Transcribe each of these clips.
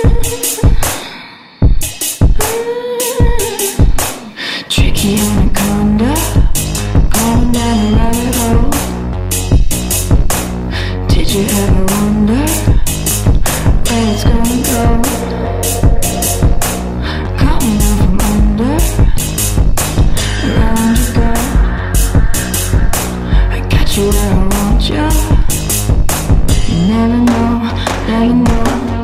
Tricky anaconda, going down a rabbit hole. Did you ever wonder where it's gonna go? Coming out from under, around you go. I got you where I want you. You never know, never know.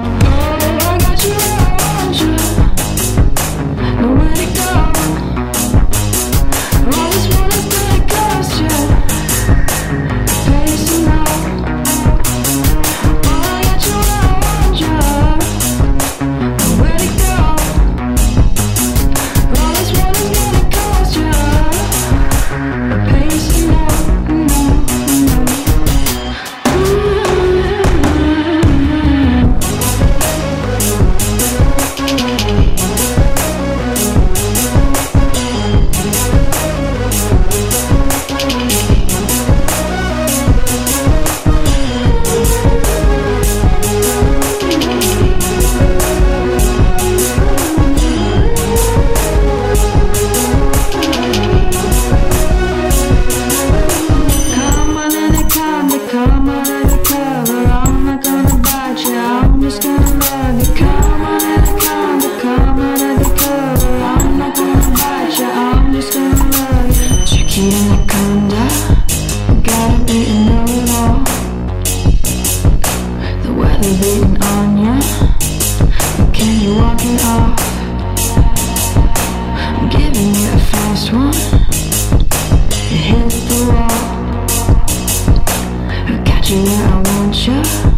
Come on undercover, I'm not gonna bite you, I'm just gonna love you. Come on undercover, I'm not gonna bite you, I'm just gonna love you. Tricky anaconda, gotta be a know-it-all. The weather beating on ya, but can you walk it off? I'm giving you a fast one, you hit the wall. You where I want you.